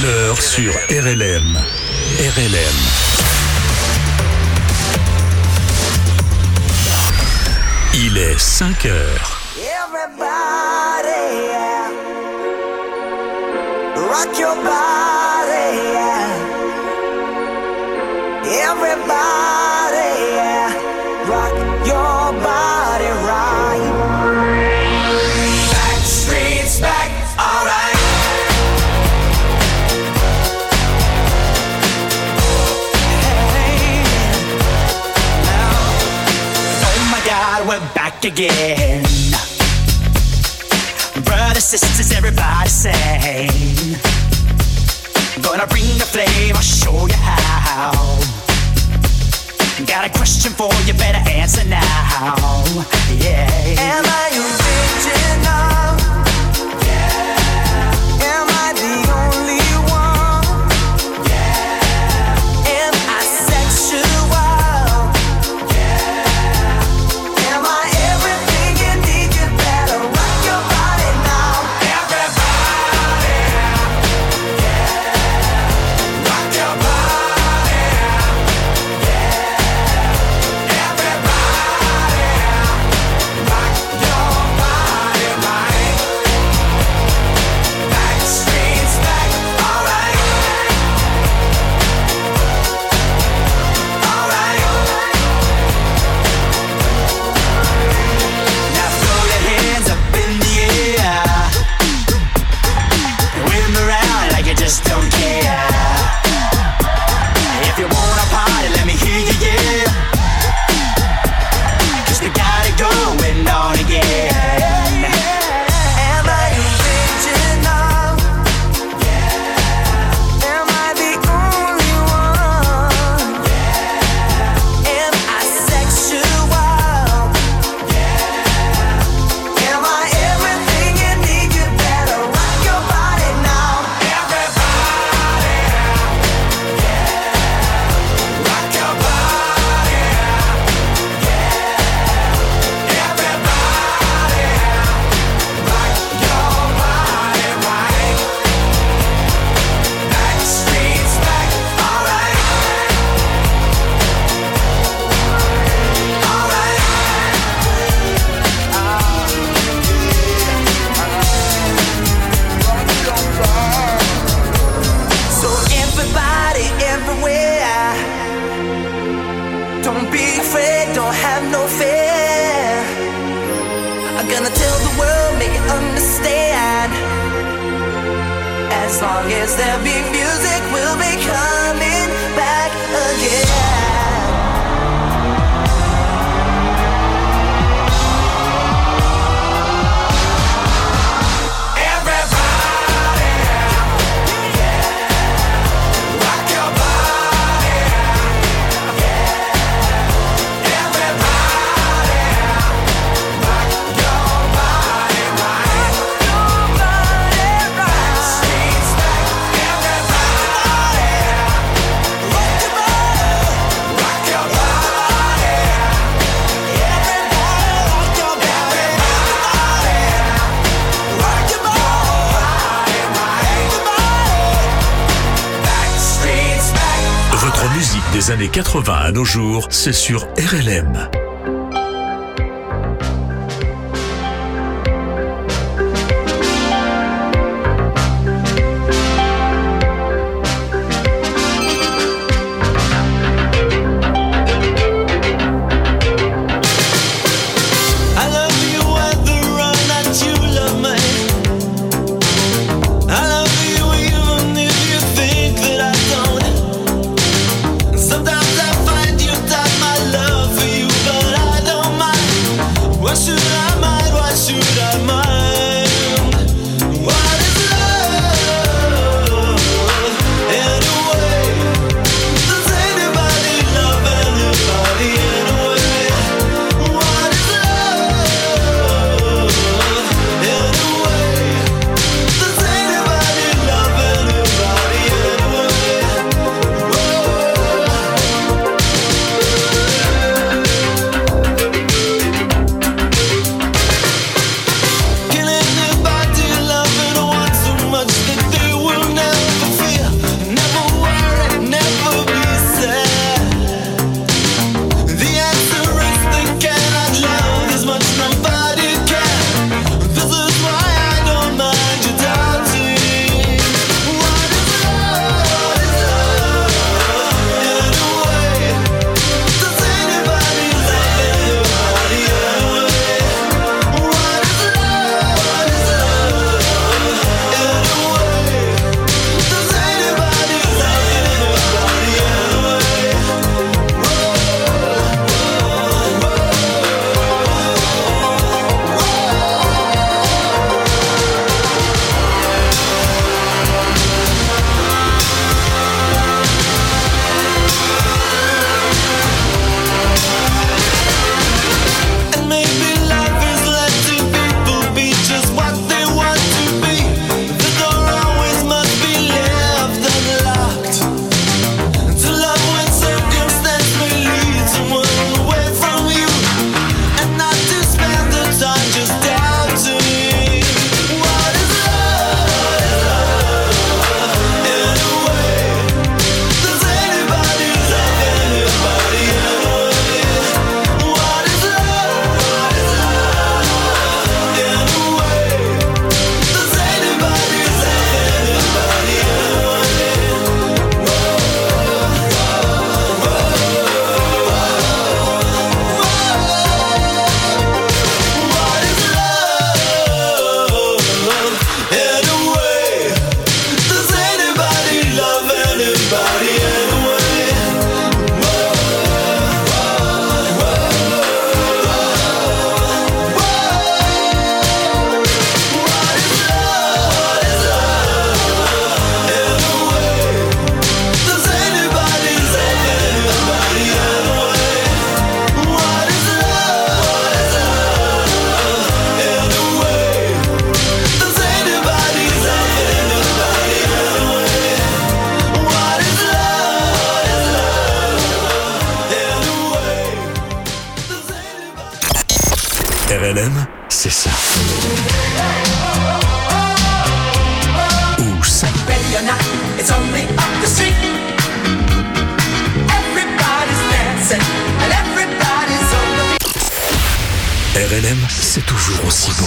l'heure sur RLM. RLM. Il est 5 heures. Everybody, yeah. Rock your body, yeah. Everybody, yeah. Rock your body right. Back streets back, alright. Hey, now, oh my God, we're back again. Brothers, sisters, everybody sing. Gonna bring the flame, I'll show you how. Got a question for you, better answer now. Yeah. Am I original? Yeah. Am I the only one? Yeah. Am I sexual? Yeah. Am I everything you need? You better rock your body now. Everybody, yeah. Rock your body, yeah. Everybody, rock your body right. Back streets back, alright. Alright. Now throw your hands up in the air. Wave 'em around like you just don't care. If you wanna party, let me hear you, yeah. 'Cause we got it going on again. Am I original? Yeah. Am I the only one? Yeah. Am I sexual? Yeah. Am I everything you need? You better rock your body now. Everybody, yeah. Rock your body, yeah. Everybody, rock your body right. Back streets back, alright. Alright. So everybody, everywhere, don't be afraid, don't have no fear. I'm gonna tell the world, make it understand. As long as there be music, we'll be coming back again. Everybody, yeah. Rock your body, yeah. Everybody, rock your body right. Back streets back, everybody, rock your body, rock your body, everybody, rock your body, rock your body right. Back streets back. Votre musique des années 80 à nos jours, c'est sur RLM. I love you whether or not you love me. I love you even if you think that I don't. Sometimes I find you doubt my love for you, but ça. Ou ça. Ready or not, it's only up the street. Everybody's dancing and everybody's on the beat. RLM, c'est toujours aussi bon.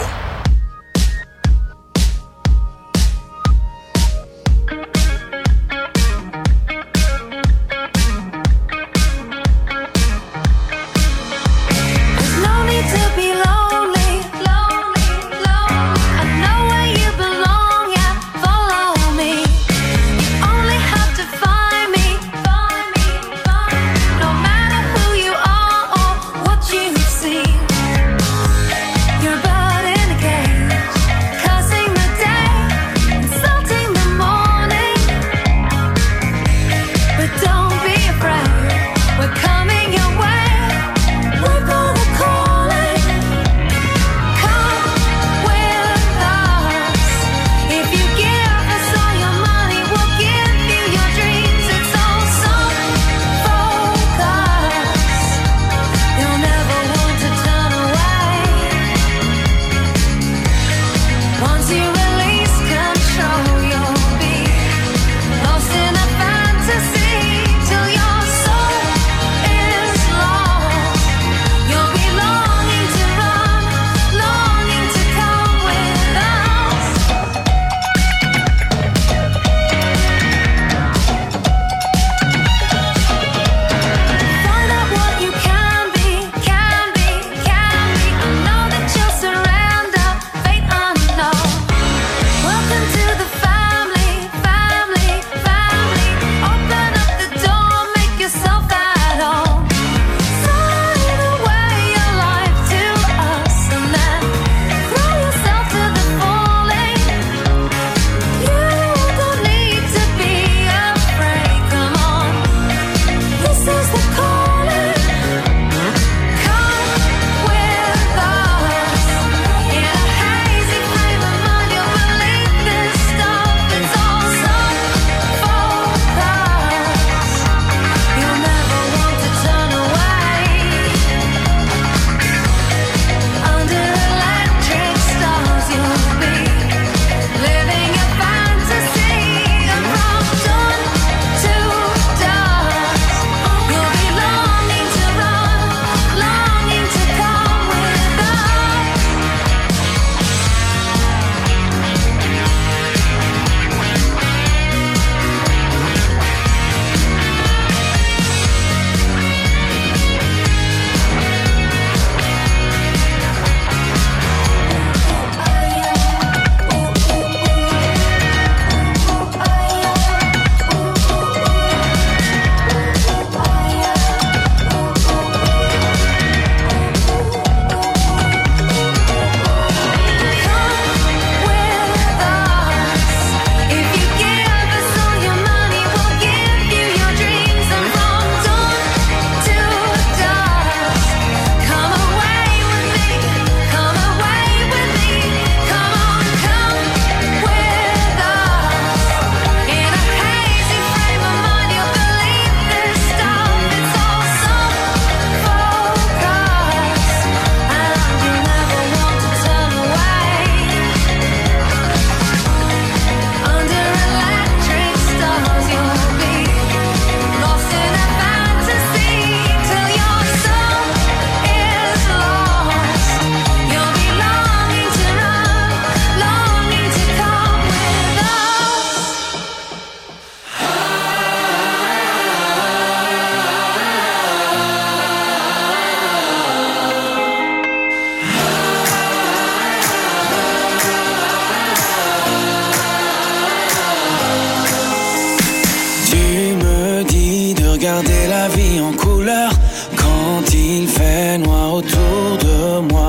regarder la vie en couleur quand il fait noir autour de moi.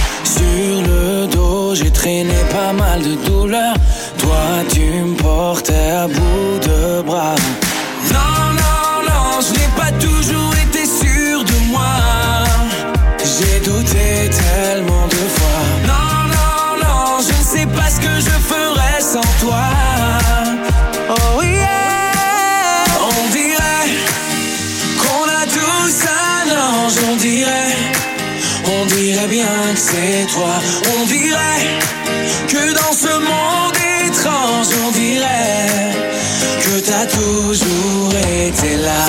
Sur le dos, j'ai traîné pas mal de douleurs. Toi, tu me portais à bout de bras. Non, non, non, je n'ai pas toujours été sûr de moi. J'ai douté tellement de fois. Non, non, non, je ne sais pas ce que je ferais sans toi. Oh yeah, on dirait qu'on a tous un ange. On dirait bien que c'est toi. On dirait que dans ce monde étrange, on dirait que t'as toujours été là.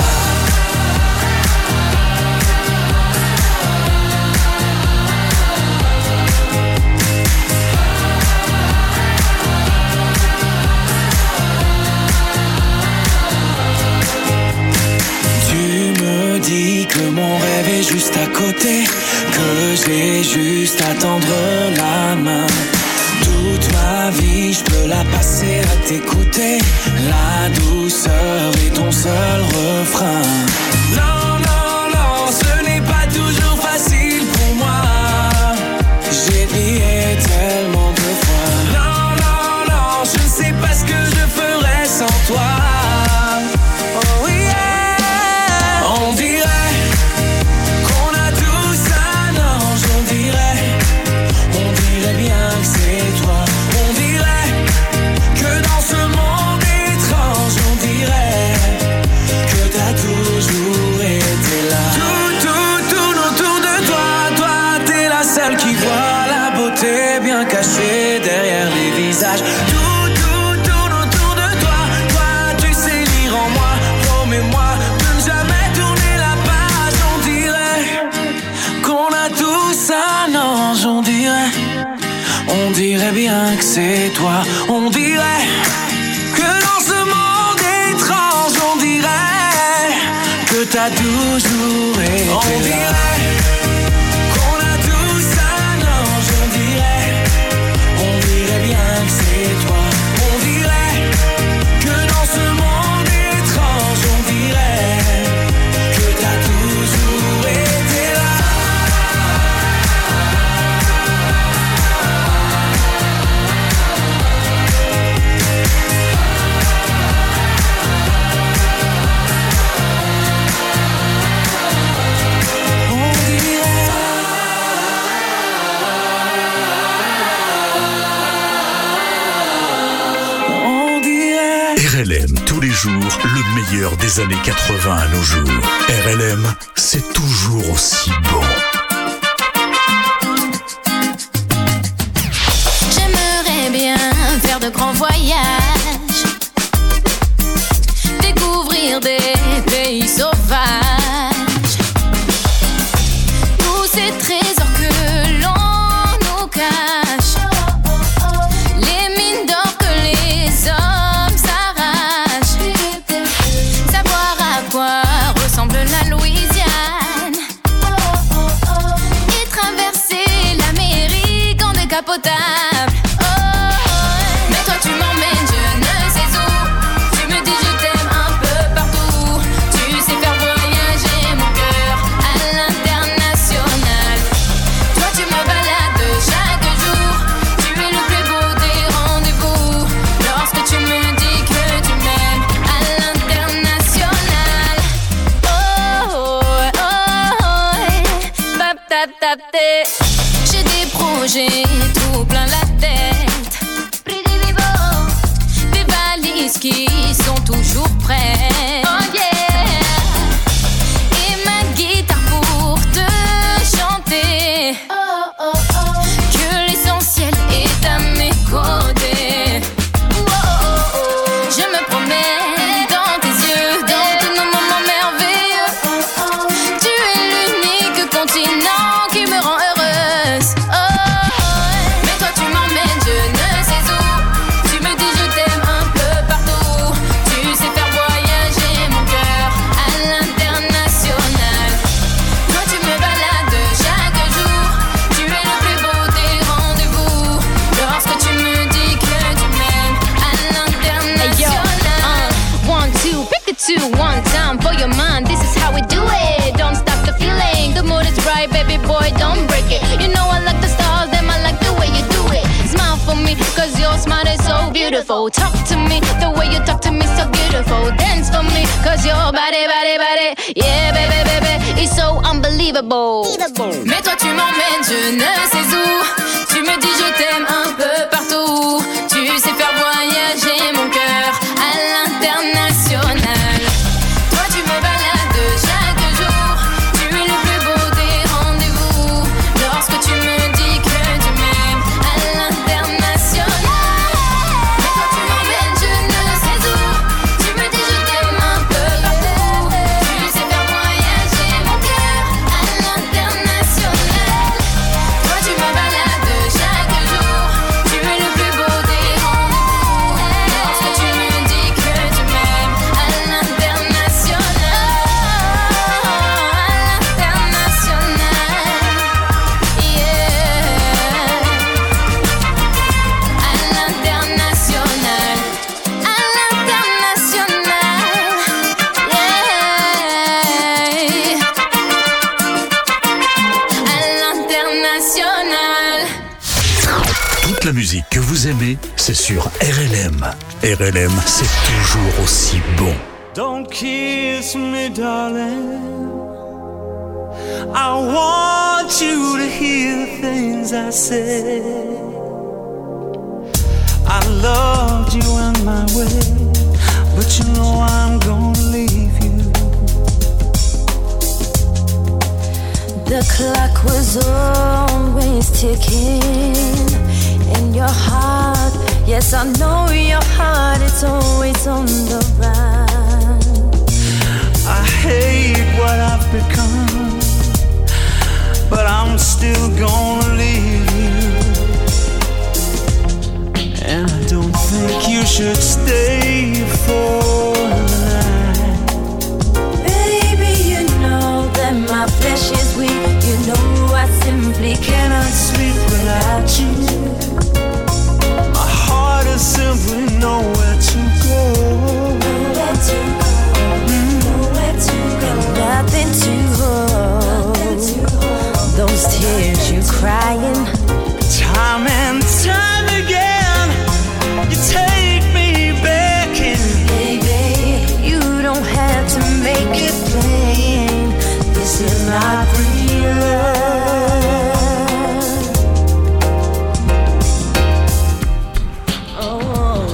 Dis que mon rêve est juste à côté, que j'ai juste à tendre la main. Toute ma vie, je peux la passer à t'écouter. La douceur est ton seul refrain. Non, non, non, ce n'est pas toujours facile pour moi. J'ai prié tellement de fois. Non, non, non, je ne sais pas ce que je ferais sans toi. Oh yeah. On dirait qu'on a tous un ange, on dirait bien que c'est toi. On dirait que dans ce monde étrange, on dirait que t'as toujours été là. Tout autour de toi, toi t'es la seule qui voit la beauté bien cachée derrière les visages. Tout autour de toi, toi tu sais lire en moi, promets-moi de ne jamais tourner la page. On dirait qu'on a tous un ange, on dirait bien que c'est toi. On dirait que dans ce monde étrange, on dirait que t'as toujours été là. On dirait qu'on a tous un ange, on dirait bien que c'est toi. On dirait que dans ce monde étrange, on dirait que t'as toujours été là. RLM, tous les jours, le meilleur des années 80 à nos jours. RLM, c'est toujours aussi bon. J'aimerais bien faire de grands voyages, découvrir des pays sauvages, tous ces trésors que l'on nous cache, les mines d'or que les hommes s'arrachent, savoir à quoi ressemble la Louisiane et traverser l'Amérique en décapotable. Mais toi tu m'emmènes je ne sais où, tu me dis je t'aime un peu partout, tu sais faire voyager mon cœur à l'international. Toi tu me balades chaque jour, tu es le plus beau des rendez-vous, lorsque tu me dis que tu m'aimes à l'international. Oh, oh, oh, tap tap tap té. J'ai des projets tout plein la tête, des valises qui sont toujours prêtes. Oh yeah. Et ma guitare pour te chanter. Oh, oh, oh. Que l'essentiel est à mes côtés. Oh, oh, oh. Je me promène dans tes yeux, dans tous nos moments merveilleux. Oh, oh. Tu es l'unique continent qui me rend heureuse. Oh, oh. Mais toi tu m'emmènes je ne sais où, tu me dis je t'aime un peu partout, tu sais faire voyager mon cœur à l'international. Toi tu me balades chaque jour, tu es le plus beau des rendez-vous, lorsque tu me dis que tu m'aimes à l'international. One, two, pick the two, one time for your mind. This is how we do it. Don't stop the feeling. The mood is right, baby boy, don't break it. You know I like the stars, them I like the way you do it. Smile for me, cause your smile is so beautiful. Talk to me, the way you talk to me so beautiful. Dance for me, cause your body, body, body, yeah, baby, baby, it's so unbelievable. Mais toi tu m'emmènes je ne sais où, tu me dis je t'aime un peu partout, tu sais faire voyager mon cœur à l'international. Toi tu me balades chaque jour, tu es le plus beau des rendez-vous, lorsque tu me dis que tu m'aimes Toute la musique que vous aimez, c'est sur RLM. RLM, c'est toujours aussi bon. Don't kiss me, darling. I want you to hear the things I said. I loved you in my way, but you know I'm gonna leave you. The clock was always ticking in your heart. Yes, I know your heart is always on the run. I hate what I've become, but I'm still gonna leave you. And I don't think you should stay for the night. Baby, you know that my flesh is weak. You know I simply cannot sleep without you. My heart is simply nowhere to go. Nowhere to go, nowhere to go. Nothing to hold. Those tears you're crying, Time and time again, you take me back in. baby, you don't have to make it plain. This is not real love. Oh,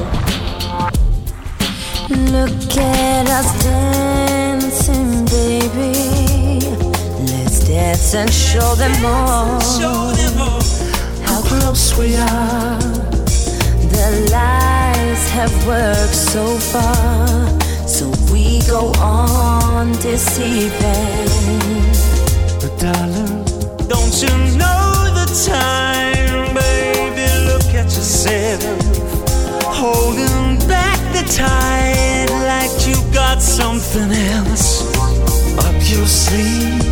look at us dancing, baby. Let's dance and show them all how close we are. The lies have worked so far, so we go on deceiving. But darling, don't you know the time, baby? Look at yourself, holding back the tide like you got something else up your sleeve.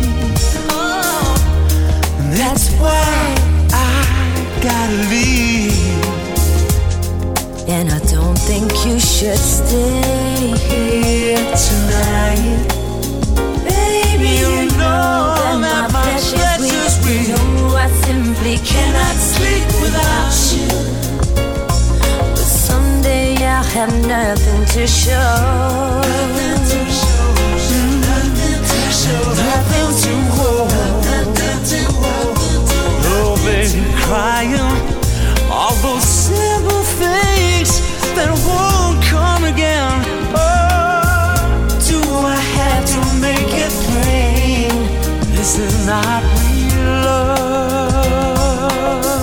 And that's why I gotta leave. And I don't think you should stay here Tonight, baby. You know that my flesh is weak. You know I simply cannot sleep without you. But someday I'll have nothing to show. Nothing to hold. Oh, baby, crying all those simple things that won't come again. Oh, do I have to make it plain? This is not real love.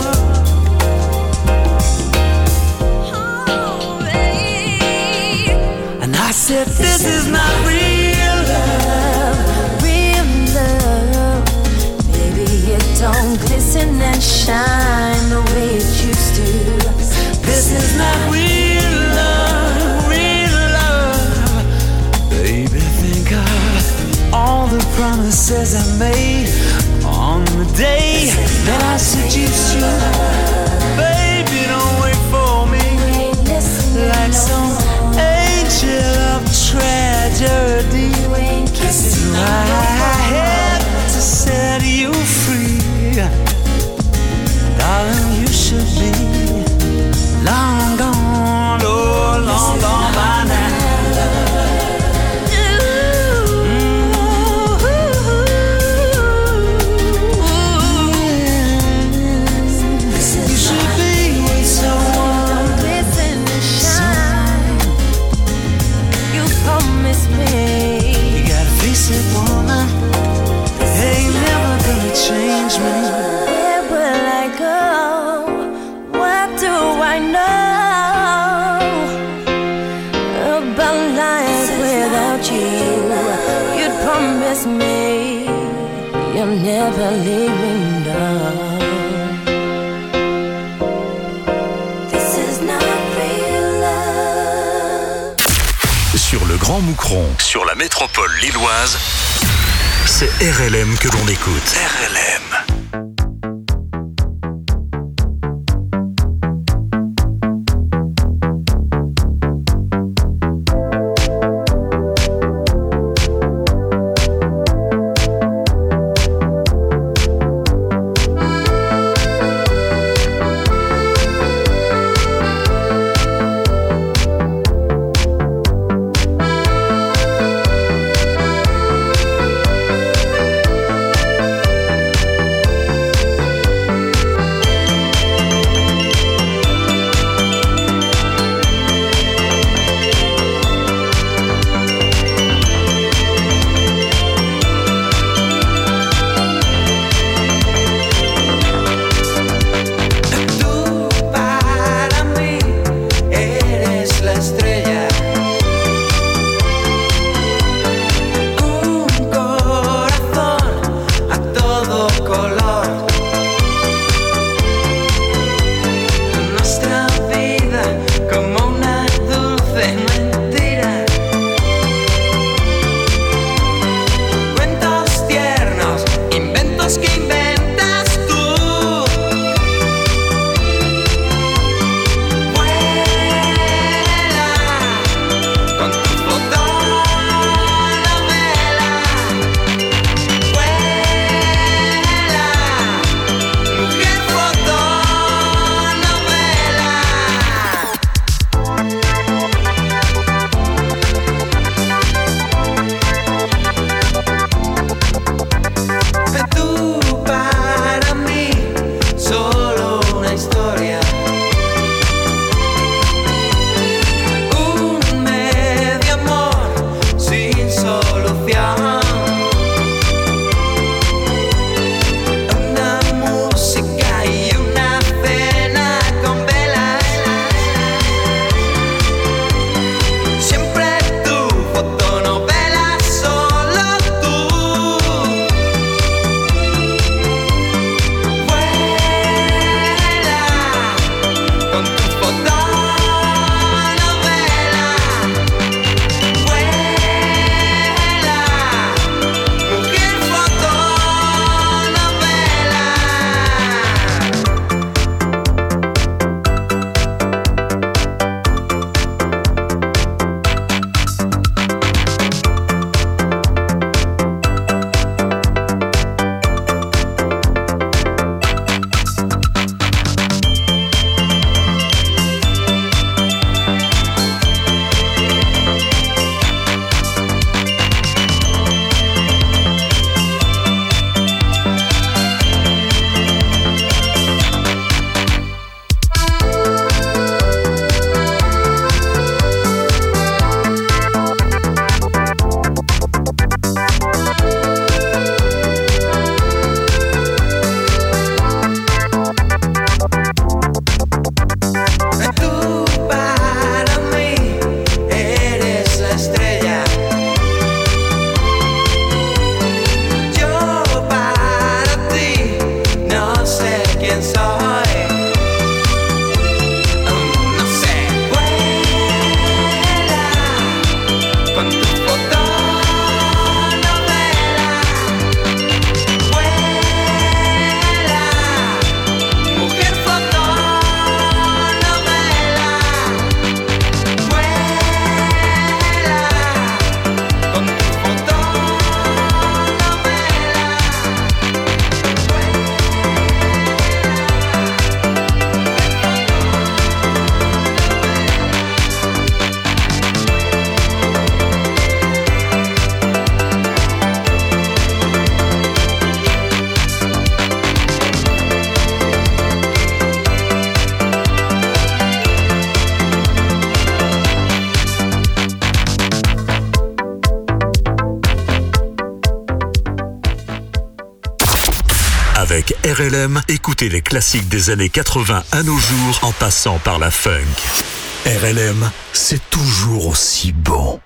Oh, baby. And I said, this is not real love. Real love, baby, it don't glisten and shine the way it used to. This is not real love, real love. Baby, think of all the promises I made on the day that I seduced you. Baby, don't wait for me like some angel of tragedy. This is why I had to set you free. Darling, you should be long gone, oh, long gone by now. You should be with someone. Listen and shine. You promised me. You gotta face it, woman. Ain't never gonna change me. Where will I go? What do I know about life without you? You promised me you'll never leave me down. This is not real love. Sur le Grand Moucron, sur la métropole lilloise, c'est RLM que l'on écoute. RLM. Avec RLM, écoutez les classiques des années 80 à nos jours en passant par la funk. RLM, c'est toujours aussi bon.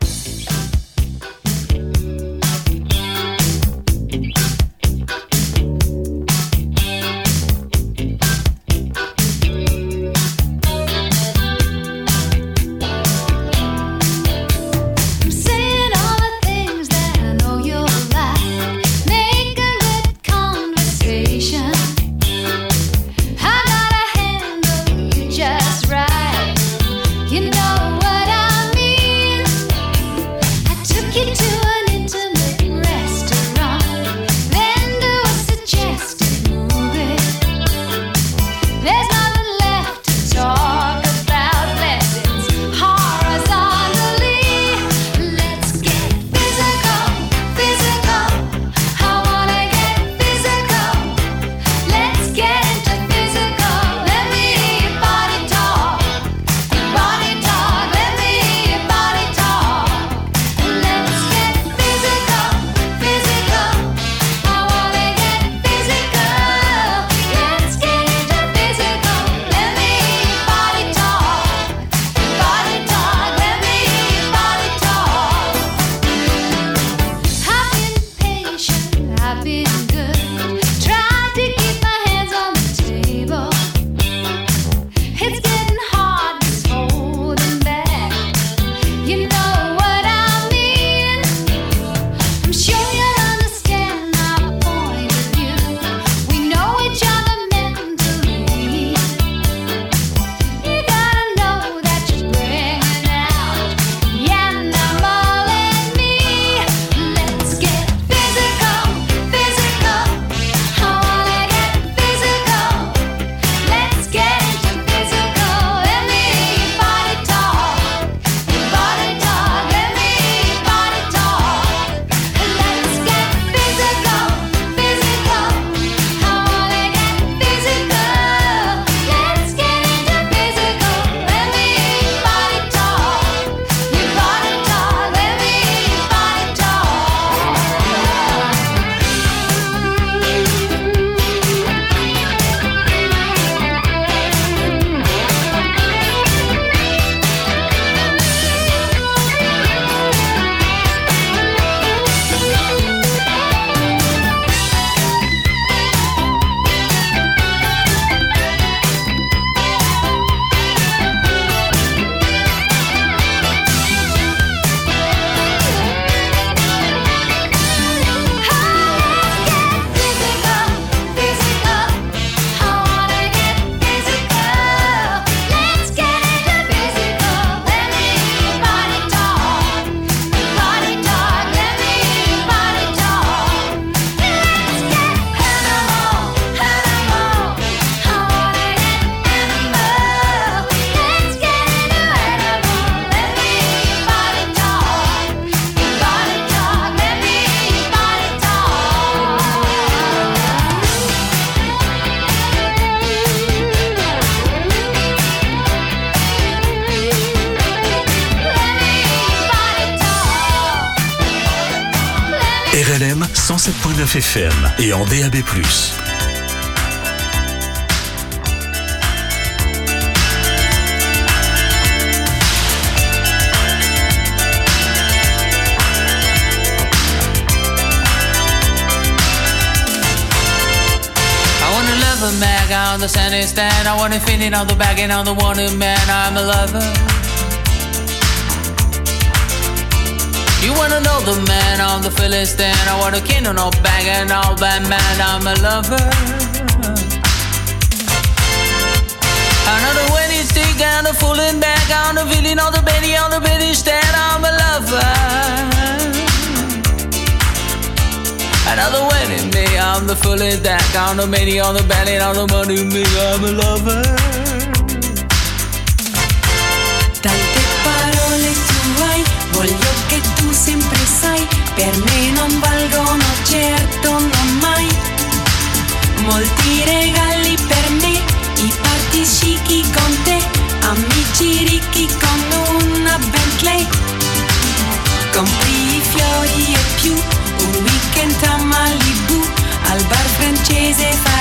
RLM 107.9 FM et en DAB+. A mag on the sunny stand. I want to fit in on the bag and on the wanted man. I'm a lover. You wanna know the man on the Philistine? I want a king on no bag and all that man. I'm a lover. Another wedding stick and a fooling bag on the villain on the Betty stand. I'm a lover. Another wedding me, I'm the fully deck, on the many, on the belly, on the money me, I'm a lover. Tante parole tu hai, voglio che tu sempre sai, per me non valgono certo non mai. Molti regali per me, i party chic con te, amici ricchi con una Bentley. Compri i fiori e più, un weekend a Malibu, al bar francese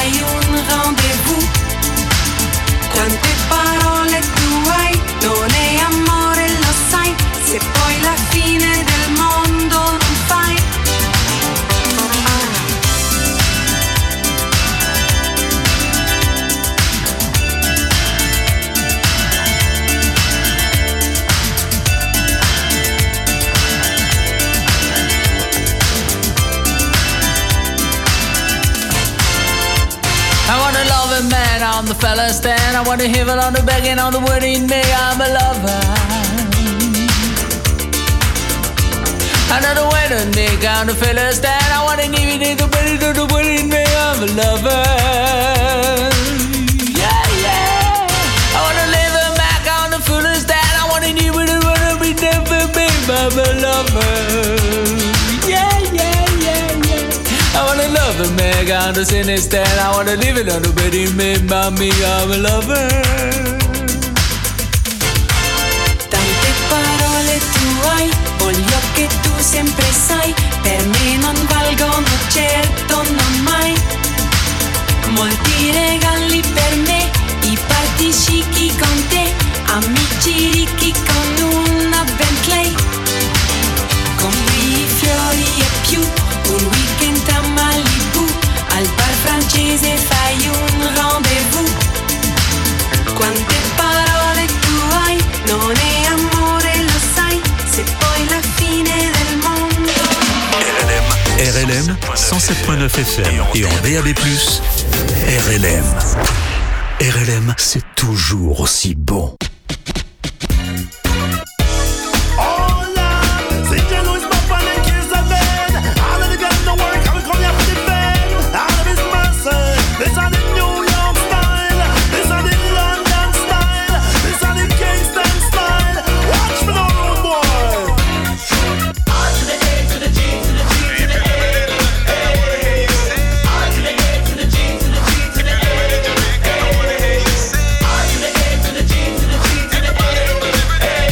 I'm the fella stand. I want to hear it on the begging, on the word in me. I'm a lover. Another word in me, on the fella stand. I want to give it the word in me. I'm a lover. Yeah, yeah. I want to live a Mac on the fella stand. I want to give it the word in me. Never be I'm a lover. Yeah, yeah, yeah, yeah. I wanna love a man, on the sin instead. I wanna live it on the bed in me, mommy, I'm a lover. Tante parole tu hai, voglio che tu sempre sai, per me non valgono certo non mai. Molti regali per me, i party chic con te, amici ricchi con una Bentley. Compri i fiori e più, un weekend a Malibu, al bar francese fai un rendezvous. Quante parole tu hai, non è amore lo sai, se poi la fine del mondo. RLM 107.9 FM et en DAB+, RLM. RLM, c'est toujours aussi bon. This are the New York style, this are the London style, this are the Kingston style. Watch me now, boy. R to the A to the G to the G to the A. Hey. R to the A to the G to the G to the A. Hey. R to the A to the G to the G to the A. Hey.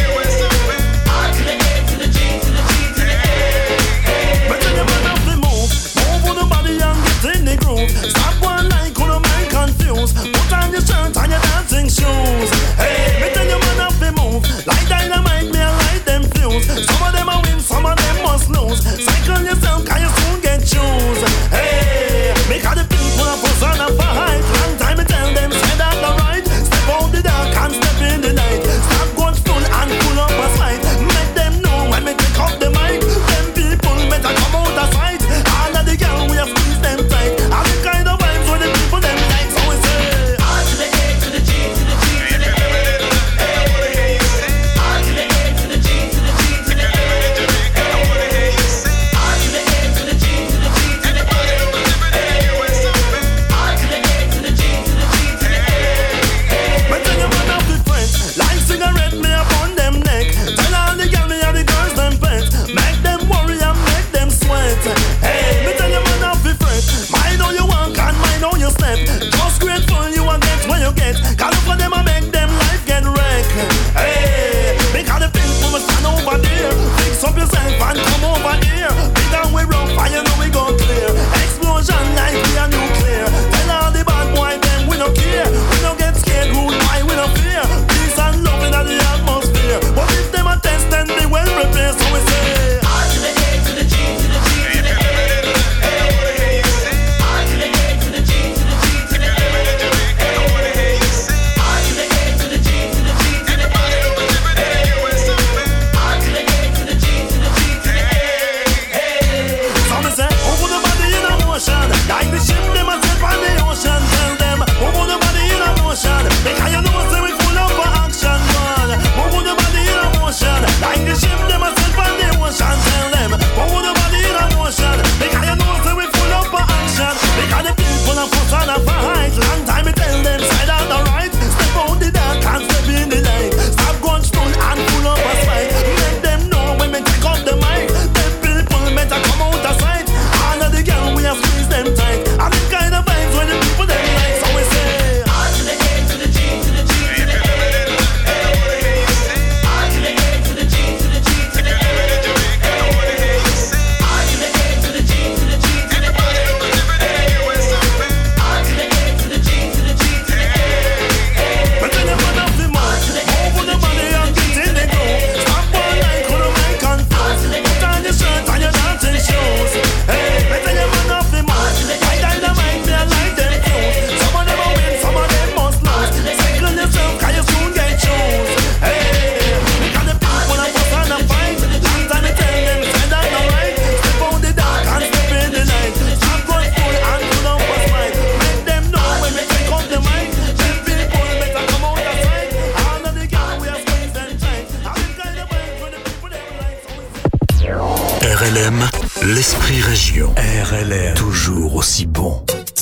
RLM, l'esprit région. RLM, toujours aussi bon.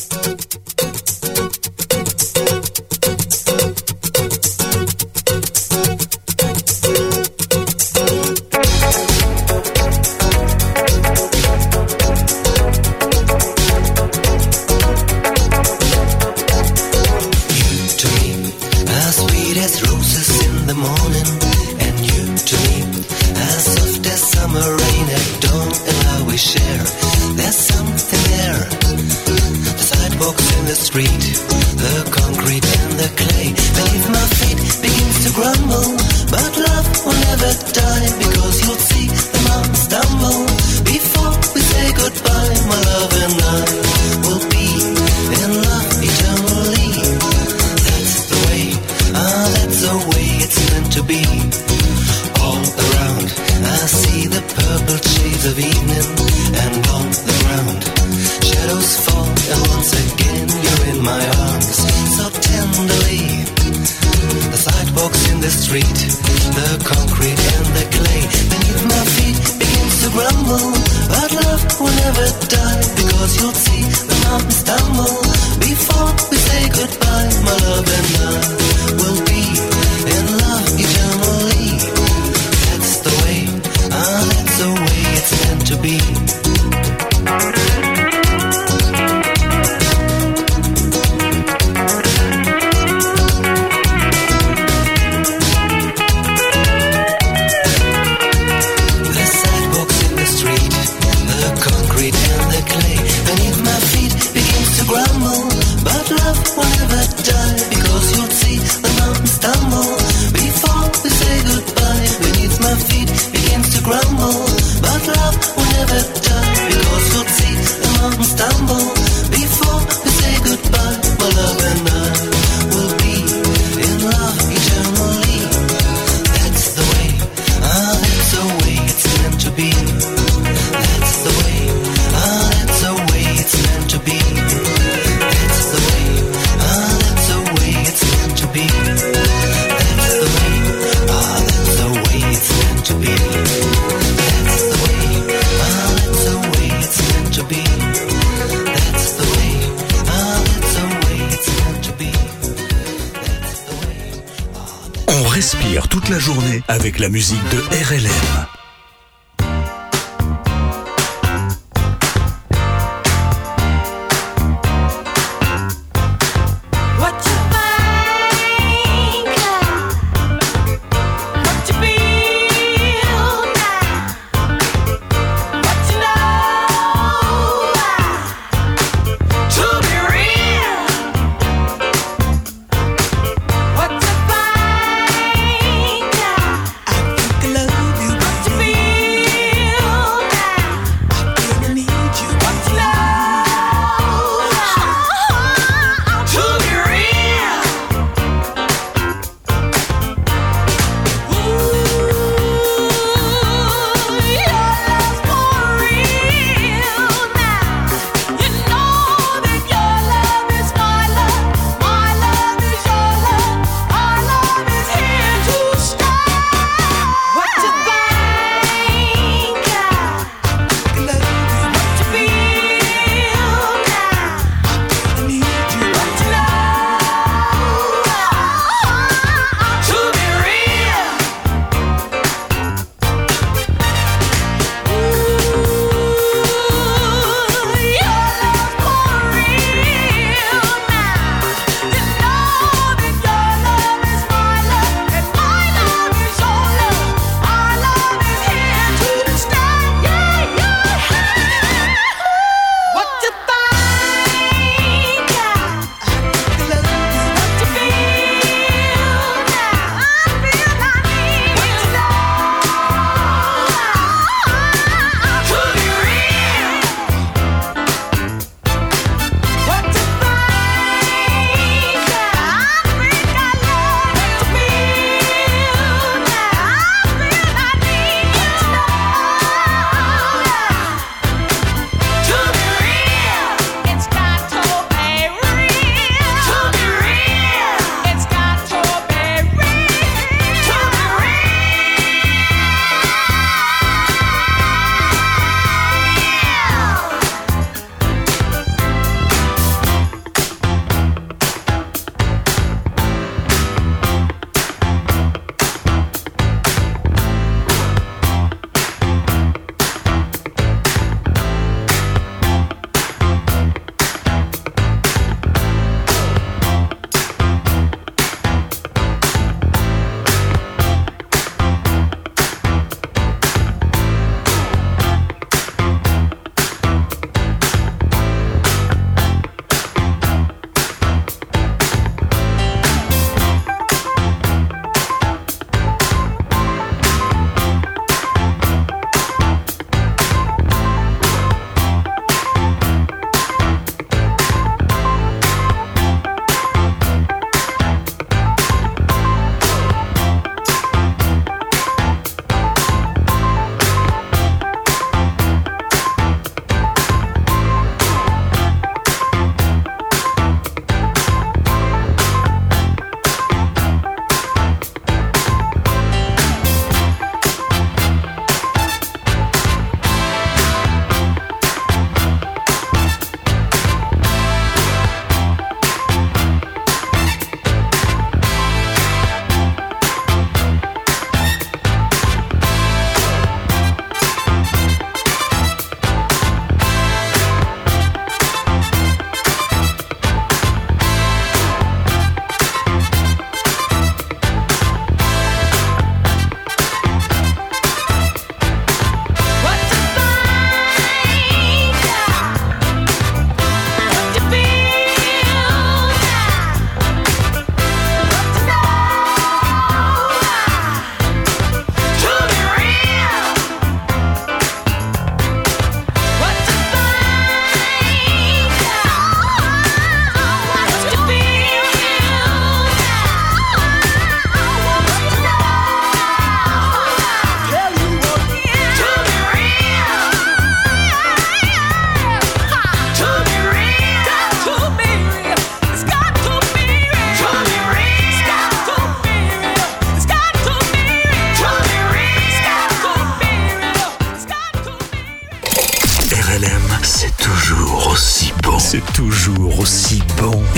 Respire toute la journée avec la musique de RLM. I think I love you, but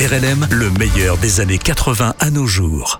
RLM, le meilleur des années 80 à nos jours.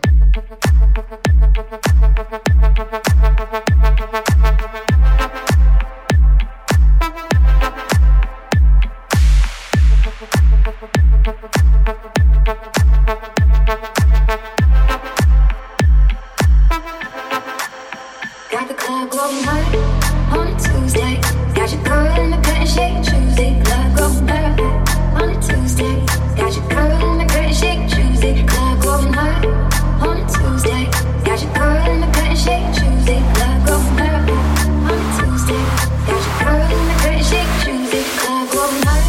Got the club going hard on a Tuesday. Got your girl in the cut and shake Tuesday. Club going hard on a Tuesday. Got your girl in the cut and shake Tuesday. Club going hard on a Tuesday. Got your girl in the cut and shake Tuesday. Club going hard on a Tuesday. Got your girl in the cut and shake Tuesday. Club going hard.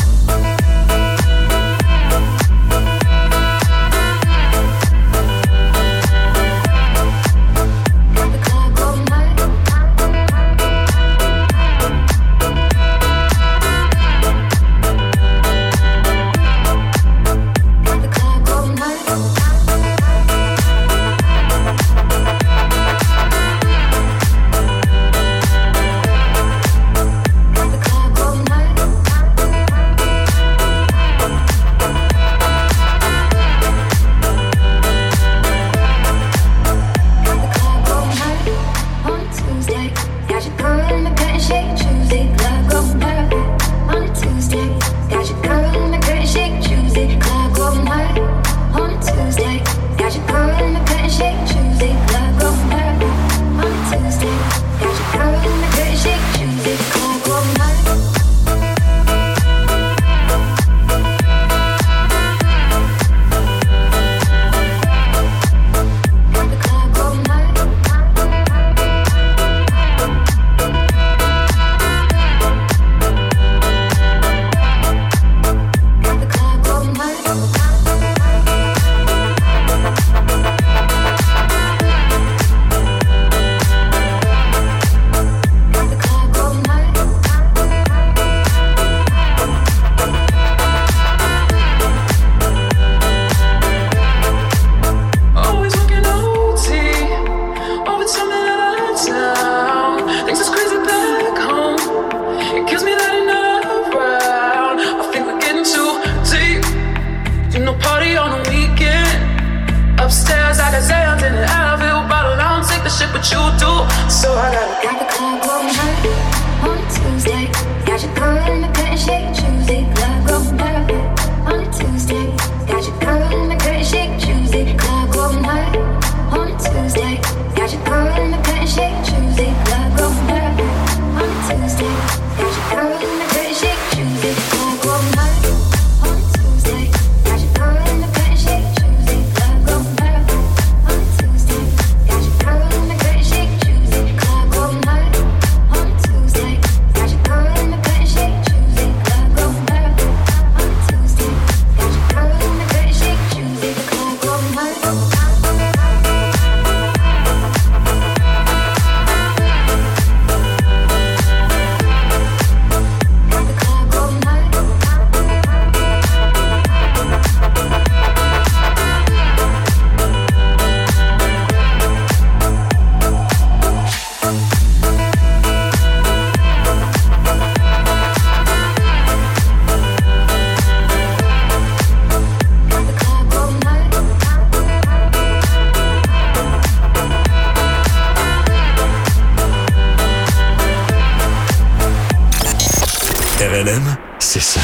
RLM, c'est ça.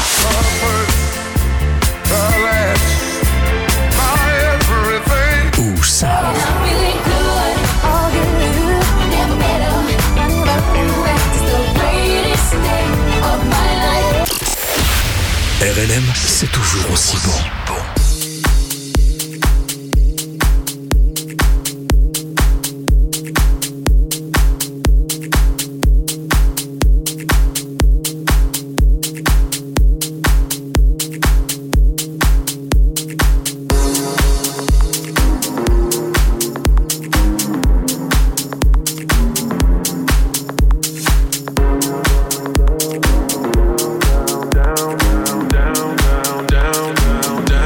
Ou ça. RLM, c'est toujours aussi bon. Down, down, down, down, down.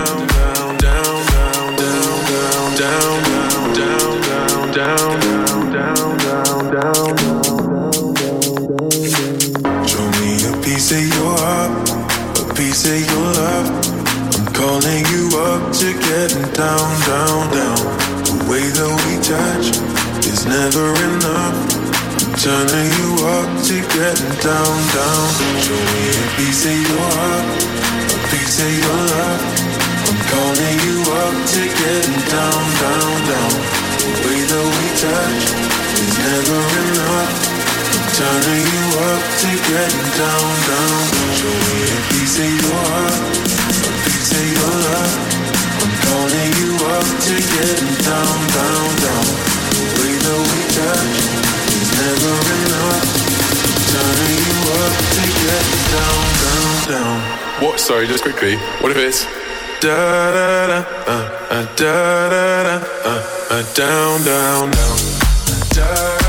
never enough. Turning you up to getting down, down. Show me a piece of your heart, a piece of your love. I'm calling you up to getting down, down, down. The way that we touch is never enough. Turning you up to getting down, down. Show me a piece of your heart, a piece of your love. I'm calling you up to getting down, down, down. The way that we touch is never enough. Turning you up to getting down, down, down. What? Sorry, just quickly. What if it's da da da da da down, down, down. Da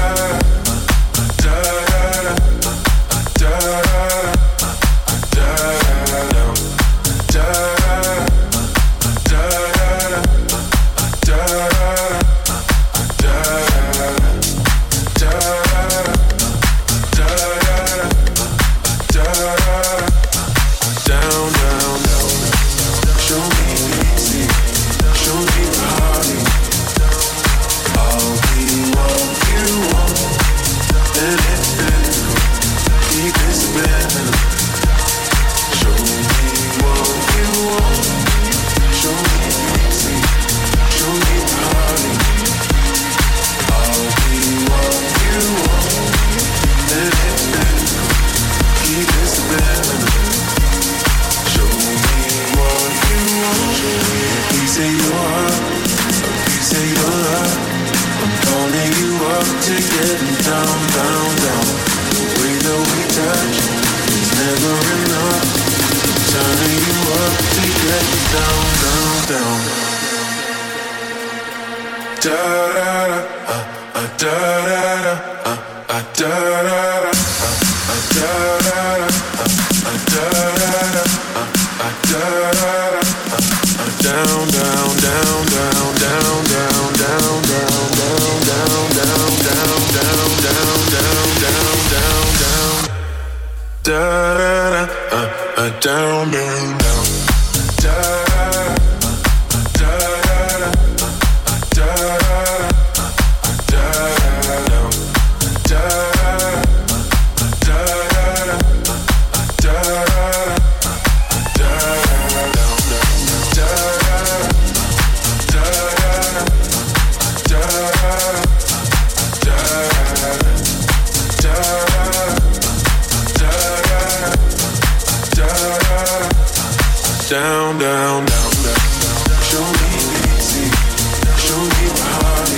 down, down, down, down. Show me easy, show me body.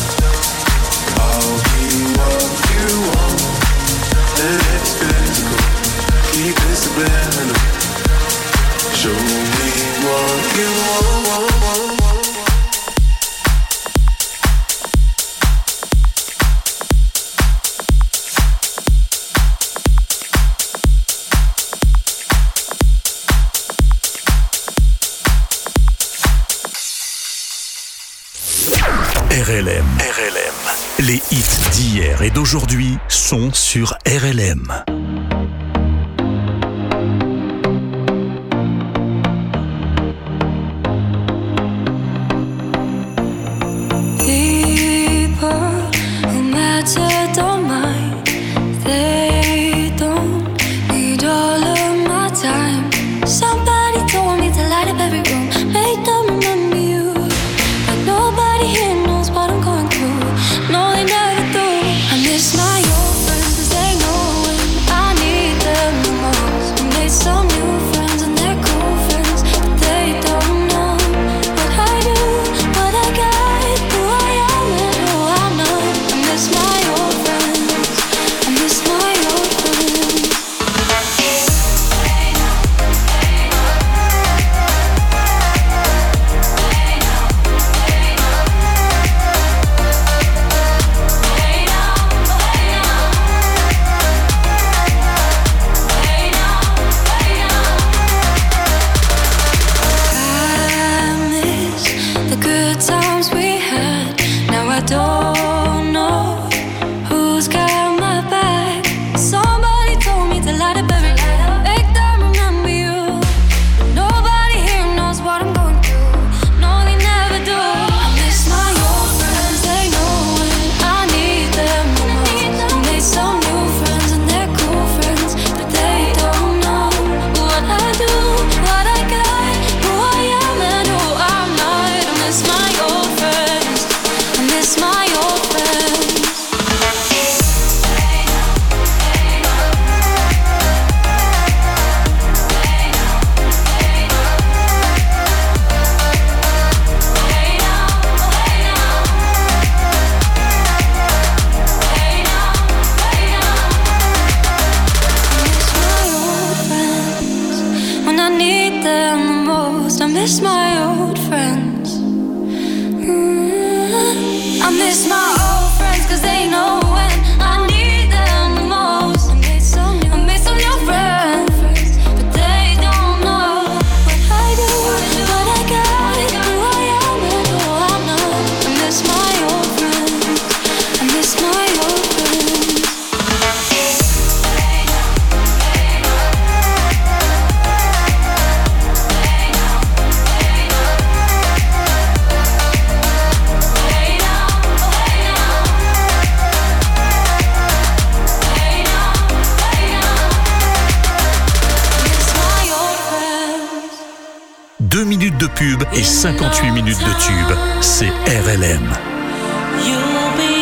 I'll be what you want, and it's physical. Keep it subliminal. Show me what you want. RLM. Les hits d'hier et d'aujourd'hui sont sur RLM. I need miss my old friends, cause they know when I need them the most. I miss some new friends, but they don't know what I do, what I got, who I am and who I'm not. I miss my old friends, I miss my old friends. Deux minutes de pub et 58 minutes de tube. C'est RLM. You'll be